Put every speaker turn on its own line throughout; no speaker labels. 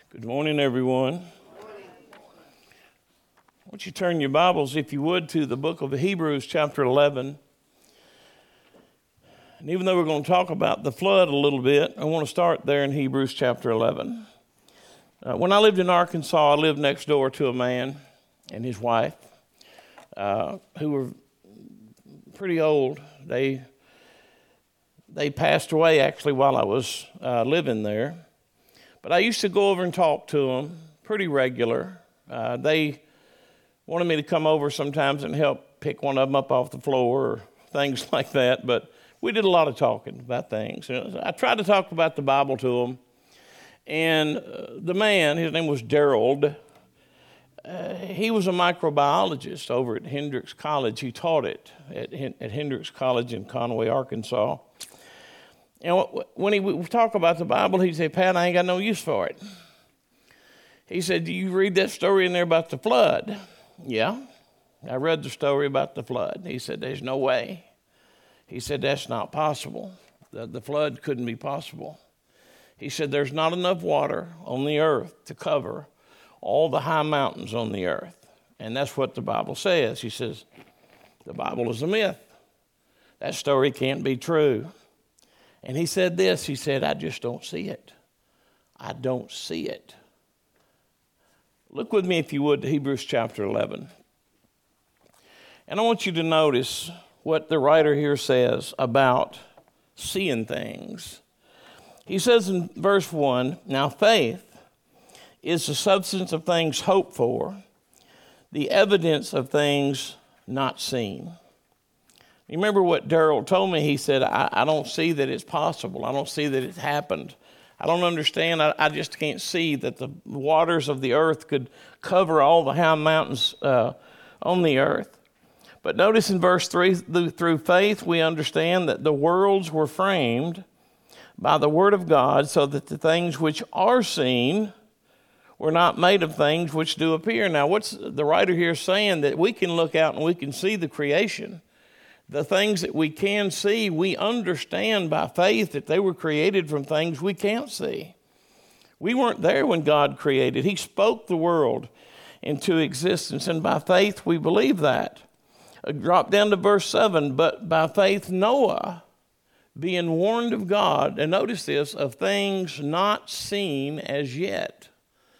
Good morning, everyone. I want you to turn your Bibles, if you would, to the book of Hebrews, chapter 11. And even though we're going to talk about the flood a little bit, I want to start there in Hebrews, chapter 11. When I lived in Arkansas, I lived next door to a man and his wife who were pretty old. They passed away, actually, while I was living there. But I used to go over and talk to them pretty regular. They wanted me to come over sometimes and help pick one of them up off the floor or things like that. But we did a lot of talking about things. I tried to talk about the Bible to them. And the man, his name was Daryl, he was a microbiologist over at Hendrix College. He taught it at Hendrix College in Conway, Arkansas. And when he would talk about the Bible, he'd say, "Pat, I ain't got no use for it." He said, "Do you read that story in there about the flood?" "Yeah, I read the story about the flood." He said, "There's no way." He said, "That's not possible. The flood couldn't be possible." He said, "There's not enough water on the earth to cover all the high mountains on the earth." And that's what the Bible says. He says, the Bible is a myth. That story can't be true. And he said this, he said, "I just don't see it. I don't see it." Look with me, if you would, to Hebrews chapter 11. And I want you to notice what the writer here says about seeing things. He says in verse 1, "Now faith is the substance of things hoped for, the evidence of things not seen." You remember what Daryl told me? He said, I don't see that it's possible. I don't see that it happened. I don't understand. I just can't see that the waters of the earth could cover all the high mountains on the earth. But notice in verse 3, through faith we understand that the worlds were framed by the word of God, so that the things which are seen were not made of things which do appear. Now, what's the writer here saying? That we can look out and we can see the creation. The things that we can see, we understand by faith that they were created from things we can't see. We weren't there when God created. He spoke the world into existence, and by faith we believe that. Drop down to verse 7, "But by faith Noah, being warned of God," and notice this, "of things not seen as yet."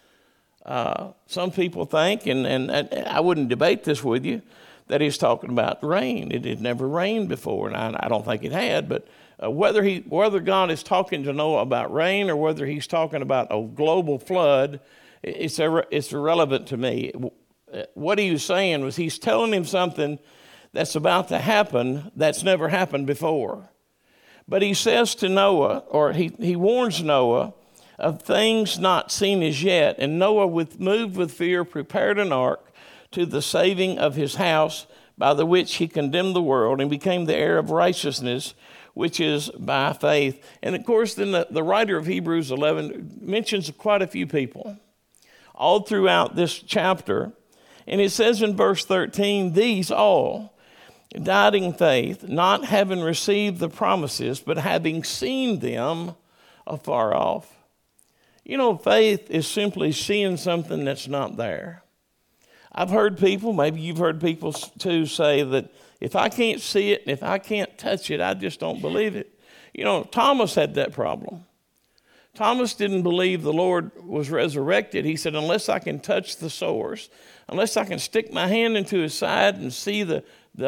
Some people think, and I wouldn't debate this with you, that he's talking about rain. It had never rained before, and I don't think it had, but whether God is talking to Noah about rain or whether he's talking about a global flood, it's irrelevant to me. What he was saying was he's telling him something that's about to happen that's never happened before. But he says to Noah, or he warns Noah of things not seen as yet, and Noah, moved with fear, prepared an ark to the saving of his house, by the which he condemned the world and became the heir of righteousness, which is by faith. And of course, then the writer of Hebrews 11 mentions quite a few people all throughout this chapter. And it says in verse 13, "These all died in faith, not having received the promises, but having seen them afar off." You know, faith is simply seeing something that's not there. I've heard people, maybe you've heard people too, say that if I can't see it and if I can't touch it, I just don't believe it. You know, Thomas had that problem. Thomas didn't believe the Lord was resurrected. He said, unless I can touch the sores, unless I can stick my hand into his side and see the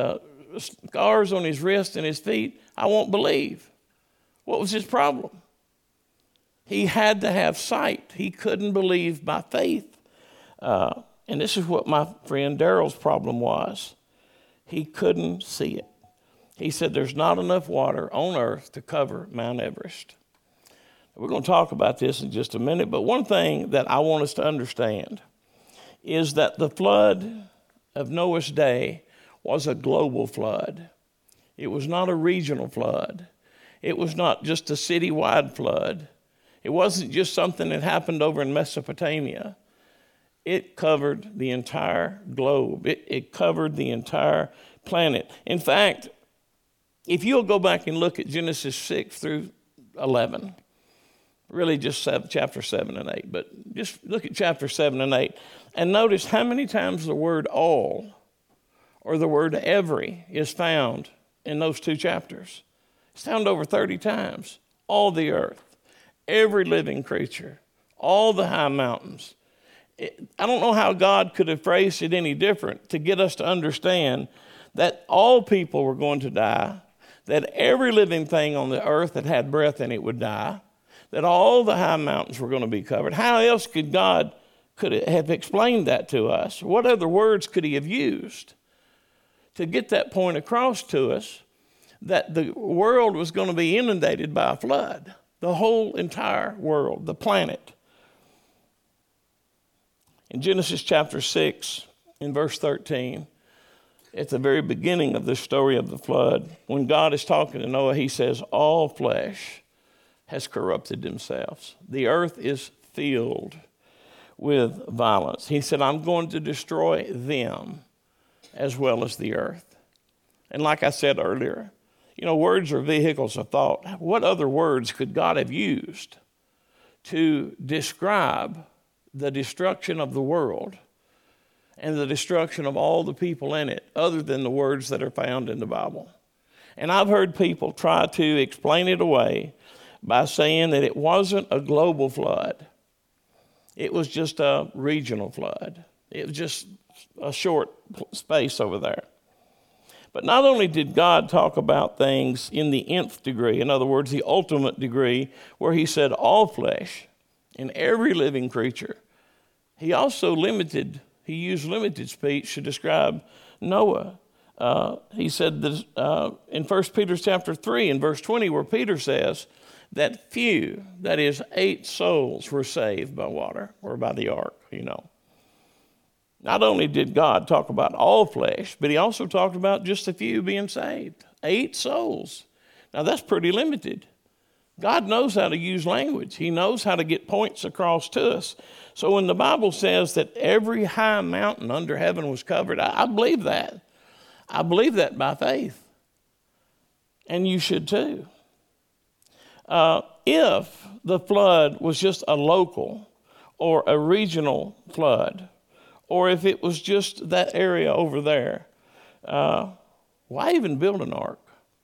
scars on his wrist and his feet, I won't believe. What was his problem? He had to have sight. He couldn't believe by faith. And this is what my friend Daryl's problem was. He couldn't see it. He said there's not enough water on earth to cover Mount Everest. We're going to talk about this in just a minute, but one thing that I want us to understand is that the flood of Noah's day was a global flood. It was not a regional flood. It was not just a citywide flood. It wasn't just something that happened over in Mesopotamia. It covered the entire globe. It covered the entire planet. In fact, if you'll go back and look at Genesis 6 through 11, Really just chapter 7 and 8, but just look at chapter 7 and 8 and notice how many times the word all or the word every is found in those two chapters. It's found over 30 times. All the earth, every living creature, all the high mountains. I don't know how God could have phrased it any different to get us to understand that all people were going to die, that every living thing on the earth that had breath in it would die, that all the high mountains were going to be covered. How else could God have explained that to us? What other words could he have used to get that point across to us that the world was going to be inundated by a flood? The whole entire world, the planet. In Genesis chapter 6, in verse 13, at the very beginning of the story of the flood, when God is talking to Noah, he says, all flesh has corrupted themselves. The earth is filled with violence. He said, I'm going to destroy them as well as the earth. And like I said earlier, words are vehicles of thought. What other words could God have used to describe the destruction of the world and the destruction of all the people in it other than the words that are found in the Bible? And I've heard people try to explain it away by saying that it wasn't a global flood. It was just a regional flood. It was just a short space over there. But not only did God talk about things in the nth degree, in other words, the ultimate degree, where he said all flesh and every living creature, he also used limited speech to describe Noah. He said this, in 1 Peter chapter 3 and verse 20, where Peter says that few, that is 8 souls, were saved by water or by the ark, Not only did God talk about all flesh, but he also talked about just a few being saved. 8 souls. Now that's pretty limited. God knows how to use language. He knows how to get points across to us. So when the Bible says that every high mountain under heaven was covered, I believe that. I believe that by faith. And you should too. If the flood was just a local or a regional flood, or if it was just that area over there, why even build an ark?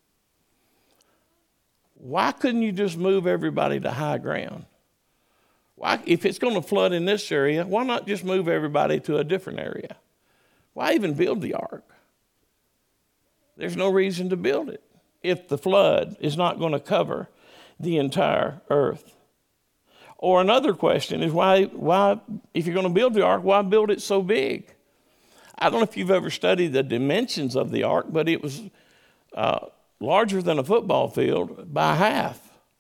Why couldn't you just move everybody to high ground? Why, if it's going to flood in this area, why not just move everybody to a different area? Why even build the ark? There's no reason to build it if the flood is not going to cover the entire earth. Or another question is why, if you're going to build the ark, why build it so big? I don't know if you've ever studied the dimensions of the ark, but it was larger than a football field by half.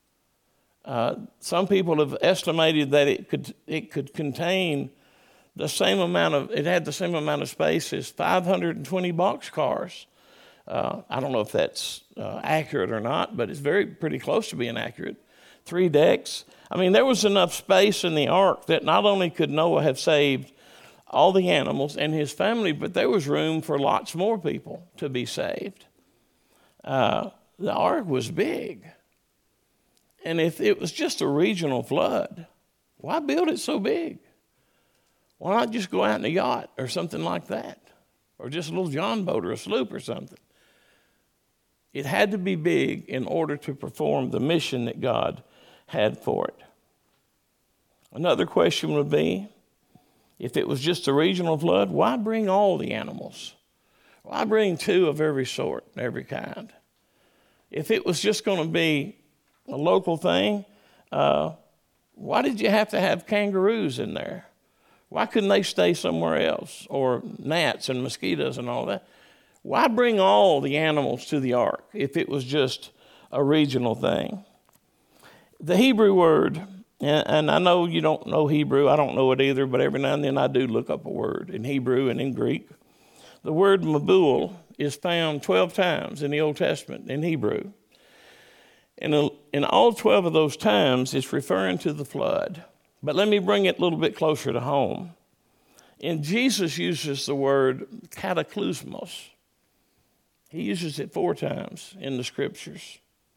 Some people have estimated that it could contain it had the same amount of space as 520 boxcars. I don't know if that's accurate or not, but it's pretty close to being accurate. 3 decks. I mean, there was enough space in the ark that not only could Noah have saved all the animals and his family, but there was room for lots more people to be saved. The ark was big. And if it was just a regional flood, why build it so big? Why not just go out in a yacht or something like that? Or just a little John boat or a sloop or something? It had to be big in order to perform the mission that God had for it. Another question would be, if it was just a regional flood, why bring all the animals? Why bring 2 of every sort, every kind? If it was just going to be a local thing, why did you have to have kangaroos in there? Why couldn't they stay somewhere else? Or gnats and mosquitoes and all that? Why bring all the animals to the ark if it was just a regional thing? The Hebrew word, and I know you don't know Hebrew, I don't know it either, but every now and then I do look up a word in Hebrew and in Greek. The word Mabul is found 12 times in the Old Testament in Hebrew. And in all 12 of those times, it's referring to the flood. But let me bring it a little bit closer to home. And Jesus uses the word cataclysmos. He uses it 4 times in the scriptures.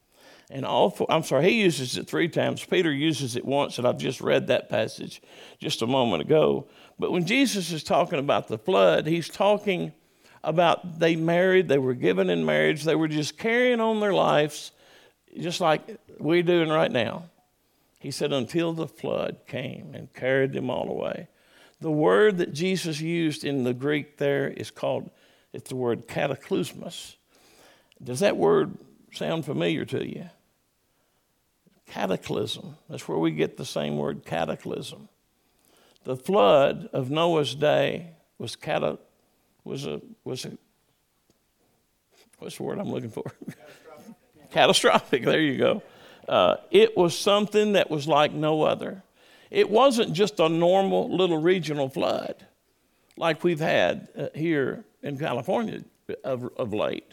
And he uses it 3 times. Peter uses it once, and I've just read that passage just a moment ago. But when Jesus is talking about the flood, he's talking about they married, they were given in marriage, they were just carrying on their lives just like we're doing right now. He said, until the flood came and carried them all away. The word that Jesus used in the Greek there it's the word cataclysmos. Does that word sound familiar to you? Cataclysm. That's where we get the same word, cataclysm. The flood of Noah's day was what's the word I'm looking for? Catastrophic. There you go. It was something that was like no other. It wasn't just a normal little regional flood like we've had here in California of late.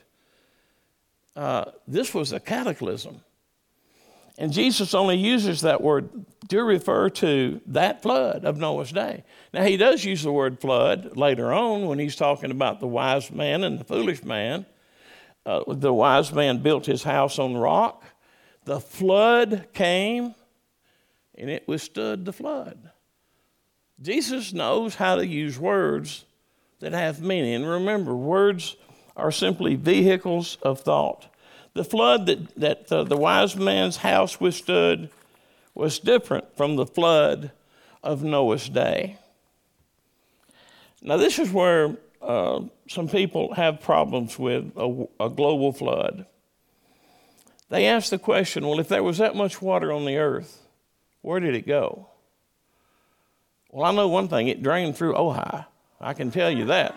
This was a cataclysm. And Jesus only uses that word to refer to that flood of Noah's day. Now, he does use the word flood later on when he's talking about the wise man and the foolish man. The wise man built his house on rock. The flood came, and it withstood the flood. Jesus knows how to use words that have meaning. And remember, words are simply vehicles of thought. The flood that the wise man's house withstood was different from the flood of Noah's day. Now, this is where some people have problems with a global flood. They ask the question, well, if there was that much water on the earth, where did it go? Well, I know one thing, it drained through Ojai. I can tell you that.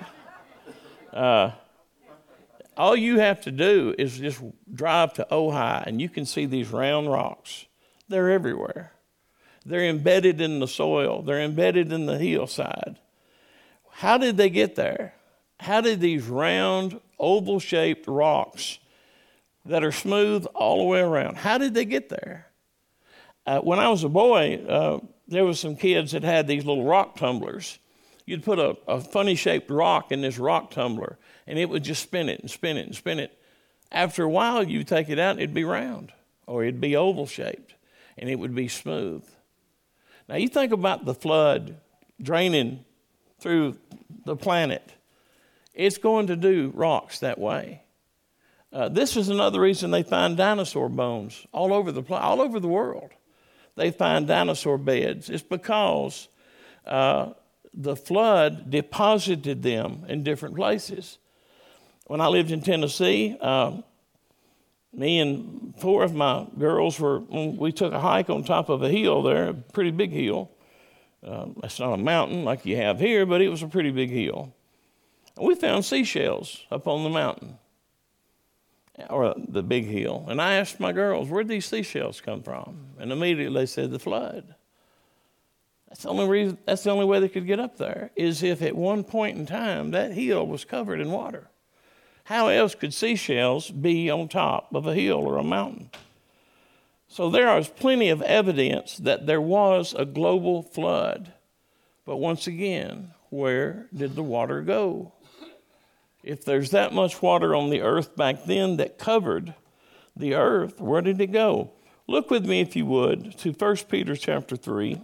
All you have to do is just drive to Ojai, and you can see these round rocks. They're everywhere. They're embedded in the soil. They're embedded in the hillside. How did they get there? How did these round, oval-shaped rocks that are smooth all the way around, how did they get there? When I was a boy, there was some kids that had these little rock tumblers. You'd put a funny-shaped rock in this rock tumbler, and it would just spin it and spin it and spin it. After a while, you'd take it out, and it'd be round, or it'd be oval-shaped, and it would be smooth. Now, you think about the flood draining through the planet. It's going to do rocks that way. This is another reason they find dinosaur bones all over the world. They find dinosaur beds. It's because the flood deposited them in different places. When I lived in Tennessee, me and 4 of my girls we took a hike on top of a hill there, a pretty big hill. It's not a mountain like you have here, but it was a pretty big hill. And we found seashells up on the mountain, or the big hill. And I asked my girls, where'd these seashells come from? And immediately they said, the flood. That's the only way they could get up there, is if at one point in time that hill was covered in water. How else could seashells be on top of a hill or a mountain? So there is plenty of evidence that there was a global flood. But once again, where did the water go? If there's that much water on the earth back then that covered the earth, where did it go? Look with me, if you would, to 2 Peter chapter 3.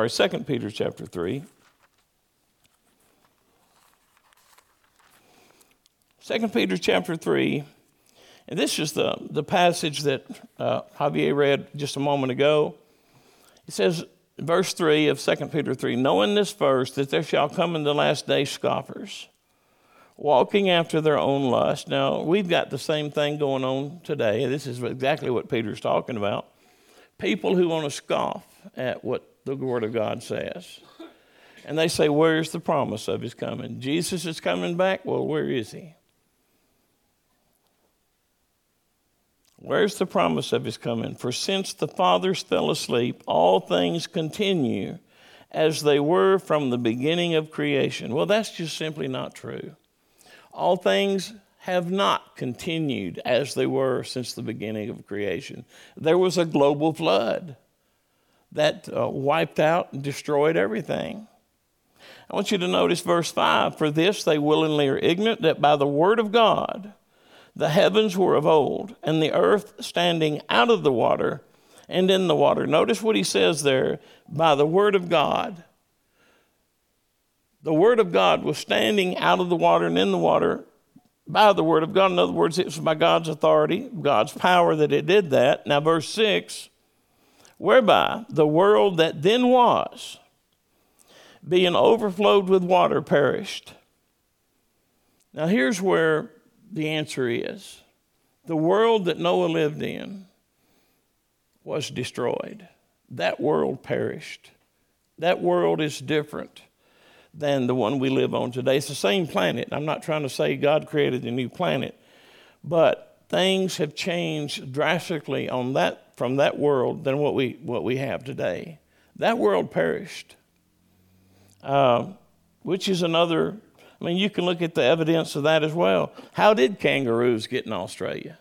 2 Peter chapter 3. And this is the passage that Javier read just a moment ago. It says, verse 3 of 2 Peter 3, knowing this first, that there shall come in the last day scoffers, walking after their own lust. Now, we've got the same thing going on today. This is exactly what Peter's talking about. People who want to scoff at what the Word of God says. And they say, where's the promise of his coming? Jesus is coming back? Well, where is he? Where's the promise of his coming? For since the fathers fell asleep, all things continue as they were from the beginning of creation. Well, that's just simply not true. All things have not continued as they were since the beginning of creation. There was a global flood that wiped out and destroyed everything. I want you to notice verse 5. For this they willingly are ignorant, that by the word of God The heavens were of old, and the earth standing out of the water and in the water. Notice what he says there, by the word of God. The word of God was standing out of the water and in the water by the word of God. In other words, it was by God's authority, God's power that it did that. Now, verse 6, whereby the world that then was, being overflowed with water, perished. Now, here's where the answer is. The world that Noah lived in was destroyed. That world perished. That world is different than the one we live on today. It's the same planet. I'm not trying to say God created a new planet, but things have changed drastically on that from that world than what we have today. That world perished, which is another. I mean, you can look at the evidence of that as well. How did kangaroos get in Australia?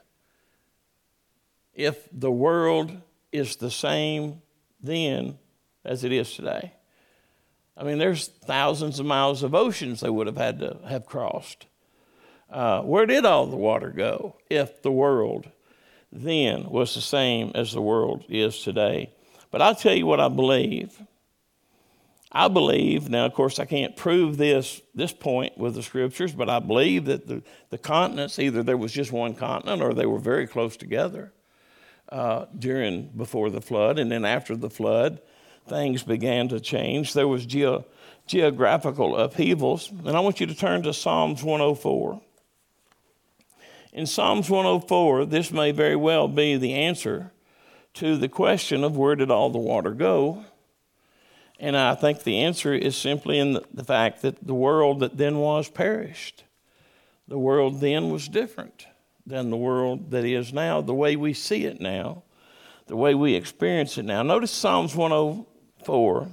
If the world is the same then as it is today. I mean, there's thousands of miles of oceans they would have had to have crossed. Where did all the water go if the world then was the same as the world is today? But I'll tell you what I believe. I believe, now of course I can't prove this point with the scriptures, but I believe that the continents, either there was just one continent or they were very close together before the flood, and then after the flood, things began to change. There was geographical upheavals, and I want you to turn to Psalms 104. In Psalms 104, this may very well be the answer to the question of where did all the water go? And I think the answer is simply in the fact that the world that then was perished. The world then was different than the world that is now, the way we see it now, the way we experience it now. Notice Psalms 104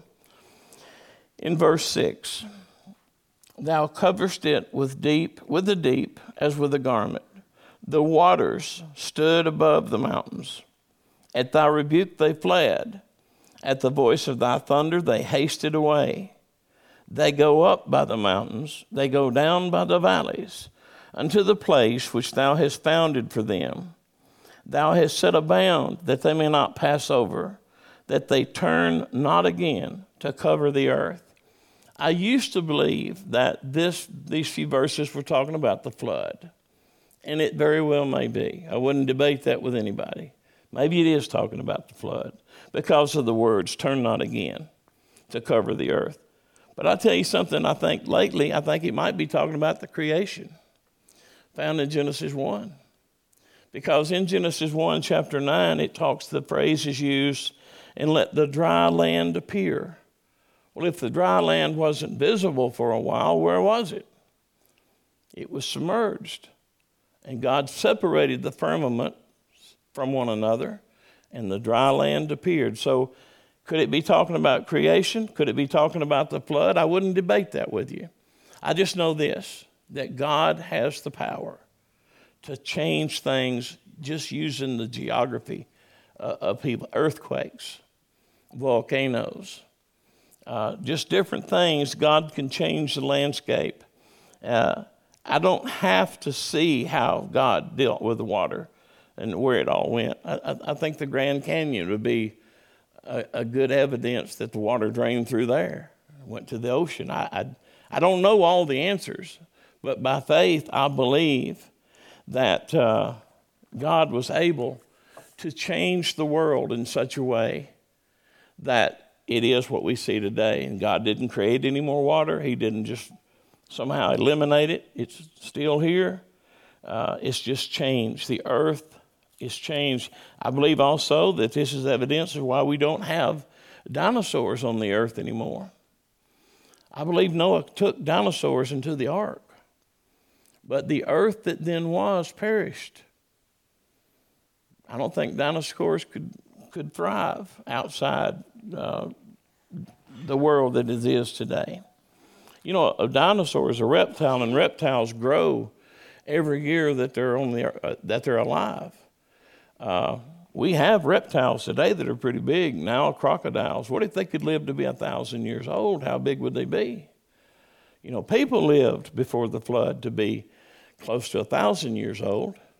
in verse 6. Thou coverest it with the deep as with a garment. The waters stood above the mountains. At thy rebuke they fled. At the voice of thy thunder they hasted away. They go up by the mountains, they go down by the valleys, unto the place which thou hast founded for them. Thou hast set a bound that they may not pass over, that they turn not again to cover the earth. I used to believe that these few verses were talking about the flood, and it very well may be. I wouldn't debate that with anybody. Maybe it is talking about the flood because of the words, turn not again to cover the earth. But I'll tell you something, I think it might be talking about the creation found in Genesis 1. Because in Genesis 1, chapter 9, the phrase is used, and let the dry land appear. Well, if the dry land wasn't visible for a while, where was it? It was submerged. And God separated the firmament from one another, and the dry land appeared. So could it be talking about creation? Could it be talking about the flood? I wouldn't debate that with you. I just know this, that God has the power to change things just using the geography of people, earthquakes, volcanoes, just different things. God can change the landscape. I don't have to see how God dealt with the water and where it all went. I think the Grand Canyon would be a good evidence that the water drained through there, went to the ocean. I don't know all the answers, but by faith I believe that God was able to change the world in such a way that it is what we see today. And God didn't create any more water. He didn't just somehow eliminate it. It's still here. It's just changed. The earth is changed. I believe also that this is evidence of why we don't have dinosaurs on the earth anymore. I believe Noah took dinosaurs into the ark, but the earth that then was perished. I don't think dinosaurs could thrive outside the world that it is today. You know, a dinosaur is a reptile, and reptiles grow every year that they're alive. We have reptiles today that are pretty big. Now crocodiles. What if they could live to be 1,000 years old? How big would they be? You know, people lived before the flood to be close to 1,000 years old.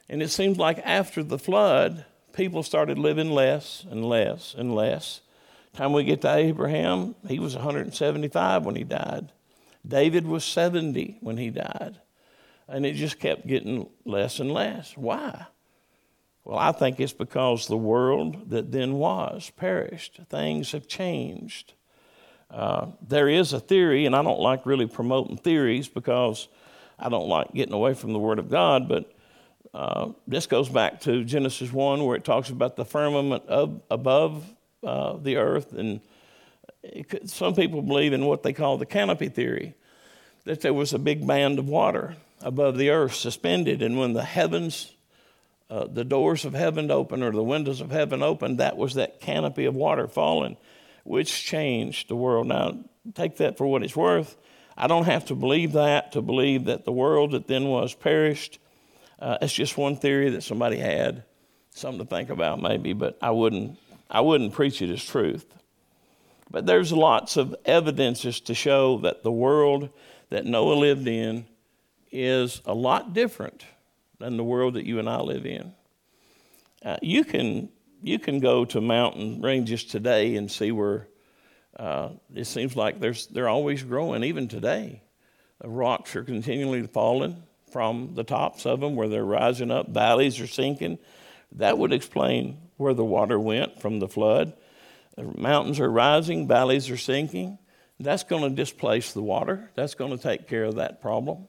And it seems like after the flood, people started living less and less and less. Time we get to Abraham, he was 175 when he died. David was 70 when he died. And it just kept getting less and less. Why? Well, I think it's because the world that then was perished. Things have changed. There is a theory, and I don't like really promoting theories because I don't like getting away from the Word of God, but this goes back to Genesis 1 where it talks about the firmament above the earth. And some people believe in what they call the canopy theory, that there was a big band of water above the earth suspended, and when the heavens, the doors of heaven opened or the windows of heaven opened, that was that canopy of water falling, which changed the world. Now, take that for what it's worth. I don't have to believe that the world that then was perished. It's just one theory that somebody had, something to think about maybe, but I wouldn't preach it as truth. But there's lots of evidences to show that the world that Noah lived in is a lot different than the world that you and I live in. You can go to mountain ranges today and see where it seems like they're always growing, even today. The rocks are continually falling from the tops of them where they're rising up. Valleys are sinking. That would explain where the water went from the flood. The mountains are rising, valleys are sinking. That's going to displace the water. That's going to take care of that problem.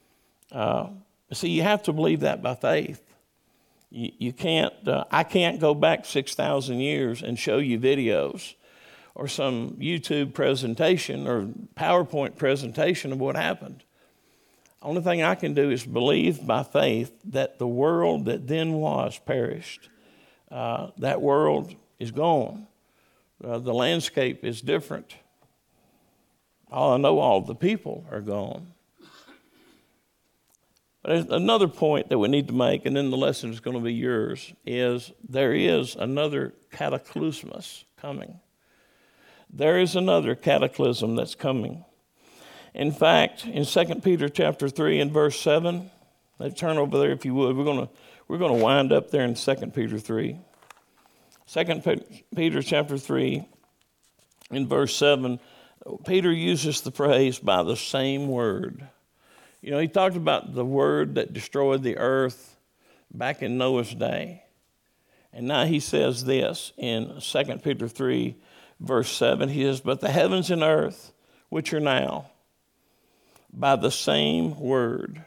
See, you have to believe that by faith. You can't. I can't go back 6,000 years and show you videos or some YouTube presentation or PowerPoint presentation of what happened. Only thing I can do is believe by faith that the world that then was perished. That world is gone. The landscape is different. All the people are gone. But another point that we need to make, and then the lesson is going to be yours, is there is another cataclysmus coming. There is another cataclysm that's coming. In fact, in 2 Peter chapter 3 and verse 7, let's turn over there if you would. We're going to wind up there in 2 Peter 3. 2 Peter chapter 3 in verse 7, Peter uses the phrase by the same word. You know, he talked about the word that destroyed the earth back in Noah's day. And now he says this in 2 Peter 3, verse 7. He says, but the heavens and earth, which are now, by the same word,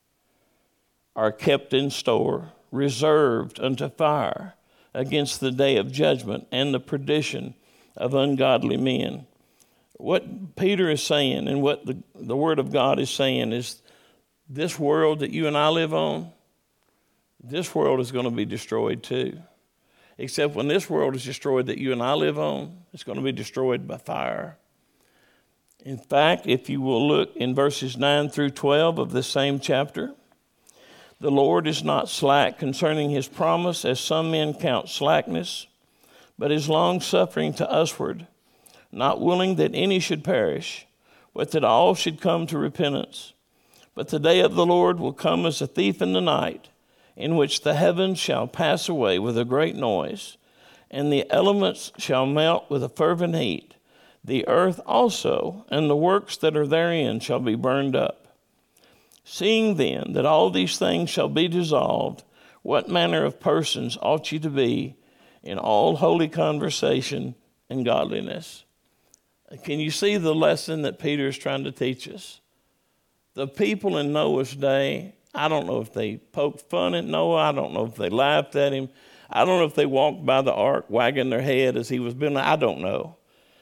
are kept in store, reserved unto fire against the day of judgment and the perdition of ungodly men. What Peter is saying and what the Word of God is saying is this world that you and I live on, this world is going to be destroyed too. Except when this world is destroyed that you and I live on, it's going to be destroyed by fire. In fact, if you will look in verses 9 through 12 of this same chapter, the Lord is not slack concerning his promise, as some men count slackness, but is long-suffering to usward, not willing that any should perish, but that all should come to repentance. But the day of the Lord will come as a thief in the night, in which the heavens shall pass away with a great noise, and the elements shall melt with a fervent heat. The earth also and the works that are therein shall be burned up. Seeing then that all these things shall be dissolved, what manner of persons ought ye to be in all holy conversation and godliness? Can you see the lesson that Peter is trying to teach us? The people in Noah's day, I don't know if they poked fun at Noah. I don't know if they laughed at him. I don't know if they walked by the ark wagging their head as he was building. I don't know.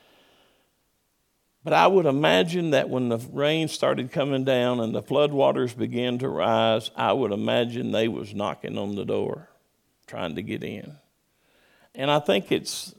But I would imagine that when the rain started coming down and the floodwaters began to rise, I would imagine they was knocking on the door, trying to get in. And I think it's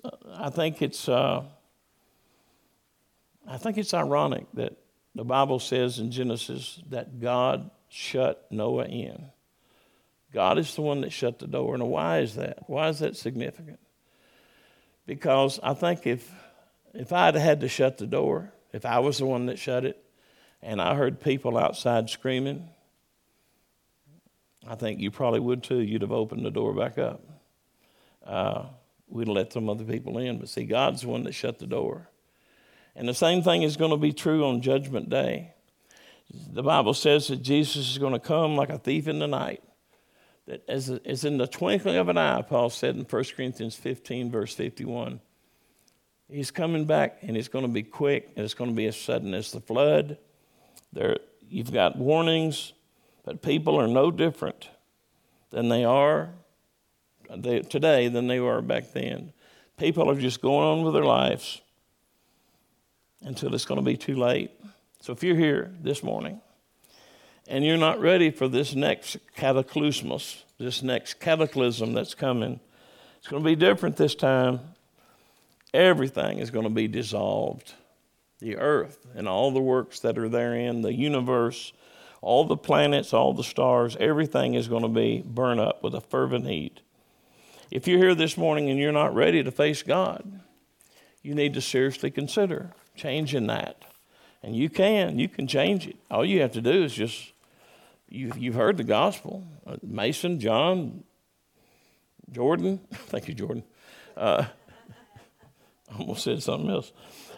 ironic that the Bible says in Genesis that God shut Noah in. God is the one that shut the door. Now, why is that? Why is that significant? Because I think if I'd had to shut the door, if I was the one that shut it, and I heard people outside screaming, I think you probably would too. You'd have opened the door back up. We'd have let some other people in. But see, God's the one that shut the door. And the same thing is going to be true on Judgment Day. The Bible says that Jesus is going to come like a thief in the night. That as in the twinkling of an eye, Paul said in 1 Corinthians 15, verse 51. He's coming back, and it's going to be quick, and it's going to be as sudden as the flood. You've got warnings, but people are no different than they are today than they were back then. People are just going on with their lives until it's going to be too late. So if you're here this morning and you're not ready for this next cataclysmos, this next cataclysm that's coming, it's going to be different this time. Everything is going to be dissolved. The earth and all the works that are therein, the universe, all the planets, all the stars, everything is going to be burned up with a fervent heat. If you're here this morning and you're not ready to face God, you need to seriously consider changing that. And you can change it. All you have to do is just, you've heard the gospel. Mason, John, Jordan, thank you, Jordan. I almost said something else.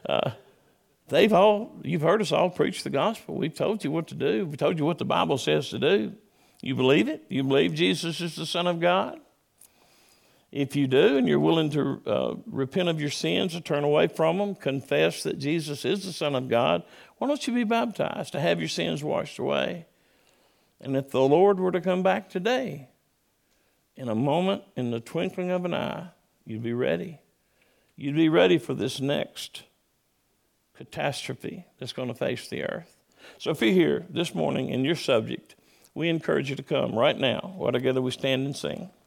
You've heard us all preach the gospel. We've told you what to do. We told you what the Bible says to do. You believe it? You believe Jesus is the Son of God? If you do, and you're willing to repent of your sins or turn away from them, confess that Jesus is the Son of God, why don't you be baptized to have your sins washed away? And if the Lord were to come back today, in a moment, in the twinkling of an eye, you'd be ready. You'd be ready for this next catastrophe that's going to face the earth. So if you're here this morning and you're subject, we encourage you to come right now. While together we stand and sing.